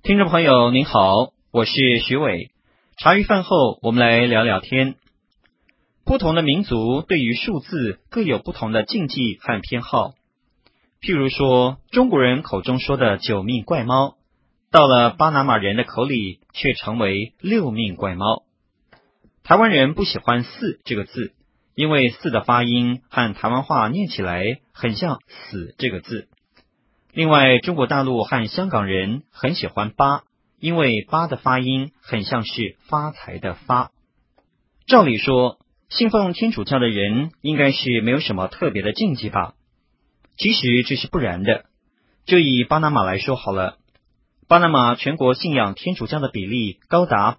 听众朋友您好，我是徐伟。茶余饭后，我们来聊聊天。不同的民族对于数字各有不同的禁忌和偏好。譬如说，中国人口中说的九命怪猫，到了巴拿马人的口里却成为六命怪猫。台湾人不喜欢四这个字，因为四的发音和台湾话念起来很像死这个字。另外，中国大陆和香港人很喜欢八，因为八的发音很像是发财的发。照理说，信奉天主教的人应该是没有什么特别的禁忌吧？其实这是不然的。就以巴拿马来说好了，巴拿马全国信仰天主教的比例高达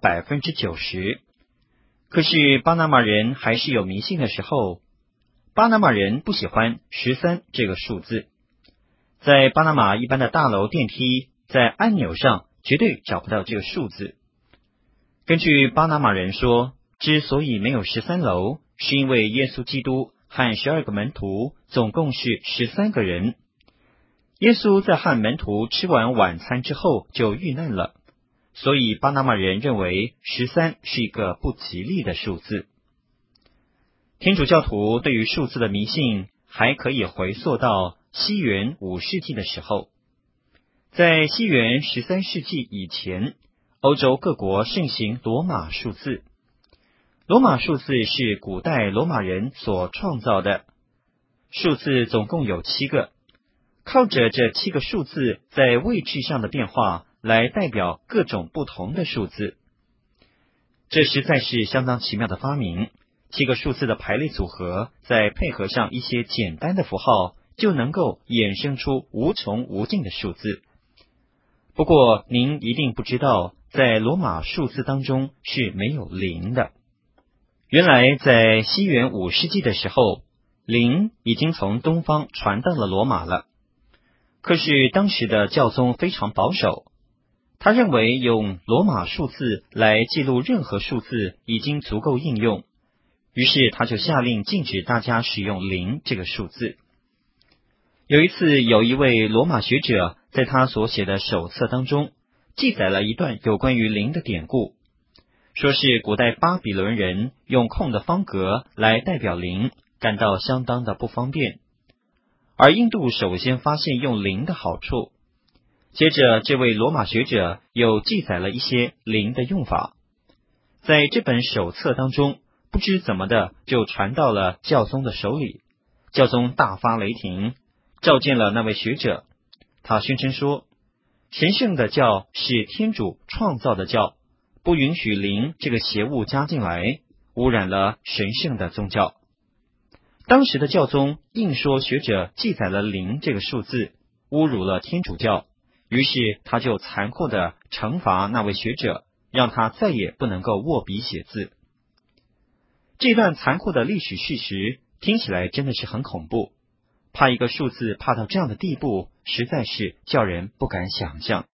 90%。可是巴拿马人还是有迷信的时候。巴拿马人不喜欢13这个数字。在巴拿马一般的大楼电梯，在按钮上绝对找不到这个数字。根据巴拿马人说，之所以没有13楼，是因为耶稣基督和12个门徒总共是13个人。耶稣在和门徒吃完晚餐之后就遇难了，所以巴拿马人认为13是一个不吉利的数字。天主教徒对于数字的迷信还可以回溯到西元5世纪的时候。在西元13世纪以前，欧洲各国盛行罗马数字。罗马数字是古代罗马人所创造的，数字总共有7个，靠着这7个数字在位置上的变化来代表各种不同的数字。这实在是相当奇妙的发明，7个数字的排列组合，再配合上一些简单的符号，就能够衍生出无穷无尽的数字。不过您一定不知道，在罗马数字当中是没有零的。原来在西元5世纪的时候，零已经从东方传到了罗马了。可是当时的教宗非常保守，他认为用罗马数字来记录任何数字已经足够应用，于是他就下令禁止大家使用零这个数字。有一次，有一位罗马学者在他所写的手册当中记载了一段有关于零的典故，说是古代巴比伦人用空的方格来代表零，感到相当的不方便。而印度首先发现用零的好处，接着这位罗马学者又记载了一些零的用法。在这本手册当中，不知怎么的就传到了教宗的手里，教宗大发雷霆，召见了那位学者。他宣称说，神圣的教是天主创造的教，不允许零这个邪物加进来，污染了神圣的宗教。当时的教宗硬说学者记载了零这个数字，侮辱了天主教，于是他就残酷地惩罚那位学者，让他再也不能够握笔写字。这段残酷的历史事实听起来真的是很恐怖，怕一个数字怕到这样的地步，实在是叫人不敢想象。